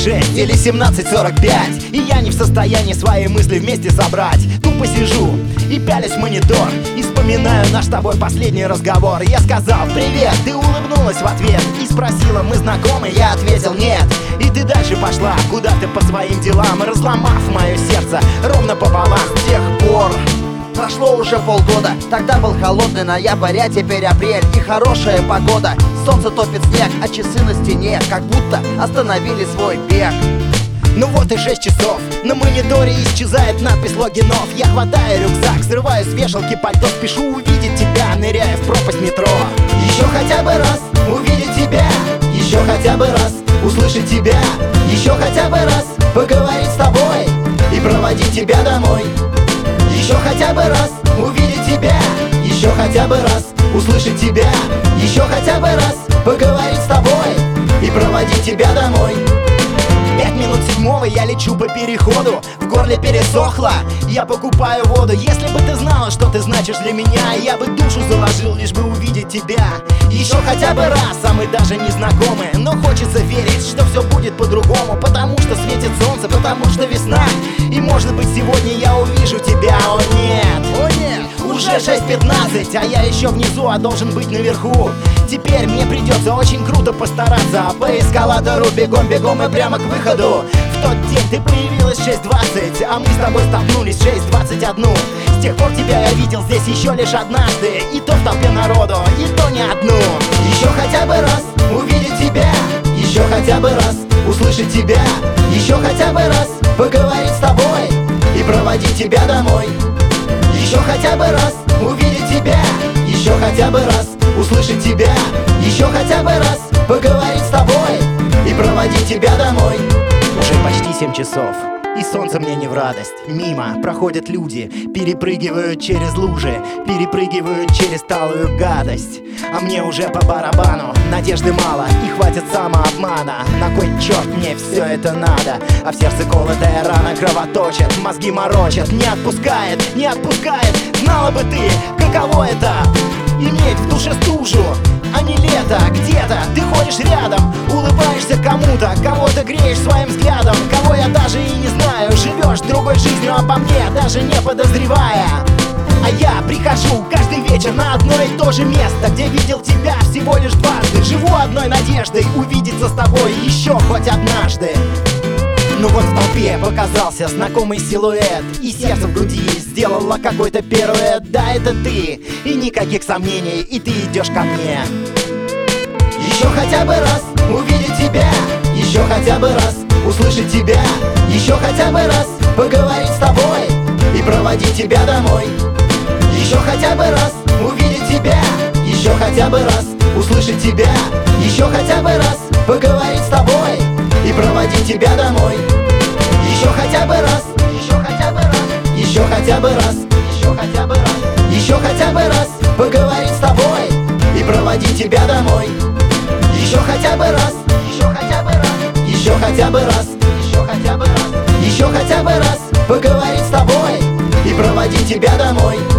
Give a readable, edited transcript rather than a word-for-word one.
17:46 или 17:45, и я не в состоянии свои мысли вместе собрать. Тупо сижу и пялюсь в монитор, и вспоминаю наш с тобой последний разговор. Я сказал привет, ты улыбнулась в ответ и спросила, мы знакомы? Я ответил нет. И ты дальше пошла куда-то по своим делам, разломав мое сердце ровно пополам. С тех пор прошло уже полгода. Тогда был холодный ноябрь, а теперь апрель и хорошая погода. Солнце топит снег, а часы на стене как будто остановили свой бег. Ну вот и 6 часов, на мониторе исчезает надпись логинов. Я хватаю рюкзак, срываю с вешалки пальто, спешу увидеть тебя, ныряя в пропасть метро. Еще хотя бы раз увидеть тебя, еще хотя бы раз услышать тебя, еще хотя бы раз поговорить с тобой и проводить тебя домой. Еще хотя бы раз увидеть тебя, еще хотя бы раз услышать тебя, еще хотя бы раз поговорить с тобой и проводить тебя домой. 5 минут 7-го я лечу по переходу, в горле пересохло, я покупаю воду. Если бы ты знала, что ты значишь для меня, я бы душу заложил, лишь бы увидеть тебя. Еще хотя бы раз, а мы даже не знакомы, но хочется верить, что все будет по-другому. Потому что светит солнце, потому что весна, и может быть сегодня я увижу тебя. О нет, О нет, уже 6:15, а я еще внизу, а должен быть наверху. Теперь мне придется очень круто постараться, по эскалатору бегом-бегом и прямо к выходу. В тот день ты появилась в 6:20, а мы с тобой столкнулись в 6:21. С тех пор тебя я видел здесь еще лишь однажды, и то в толпе народу, и то не одну. Еще хотя бы раз увидеть тебя, еще хотя бы раз услышать тебя, еще хотя бы раз поговорить с тобой и проводить тебя домой. Еще хотя бы раз увидеть тебя, еще хотя бы раз услышать тебя, еще хотя бы раз поговорить с тобой и проводить тебя домой. Уже почти 7 часов, и солнце мне не в радость. Мимо проходят люди, перепрыгивают через лужи, перепрыгивают через талую гадость. А мне уже по барабану, надежды мало и хватит самообмана. На кой черт мне все это надо? А в сердце колотая рана кровоточит, мозги морочат, не отпускает, не отпускает. Знала бы ты, каково это иметь в душе стужу, а не лето. Где-то ты ходишь рядом, улыбаешься кому-то, кого-то греешь своим взглядом, кого я даже и не знаю. Живешь другой жизнью обо мне, даже не подозревая. А я прихожу каждый вечер на одно и то же место, где видел тебя всего лишь дважды. Живу одной надеждой увидеться с тобой еще хоть однажды. Ну вот в толпе показался знакомый силуэт, и сердце в груди сделало какой-то пируэт. Да, это ты, и никаких сомнений, и ты идешь ко мне. Еще хотя бы раз увидеть тебя, еще хотя бы раз услышать тебя, еще хотя бы раз поговорить с тобой и проводить тебя домой. Еще хотя бы раз увидеть тебя, еще хотя бы раз услышать тебя, еще хотя бы раз поговорить с тобой и проводить тебя домой. Еще хотя бы раз, еще хотя бы раз, еще хотя бы раз, еще хотя бы раз, еще хотя бы раз поговорить с тобой и проводить тебя домой. Еще хотя бы раз, еще хотя бы раз, еще хотя бы раз, еще хотя бы раз, еще хотя бы раз поговорить с тобой и проводить тебя домой.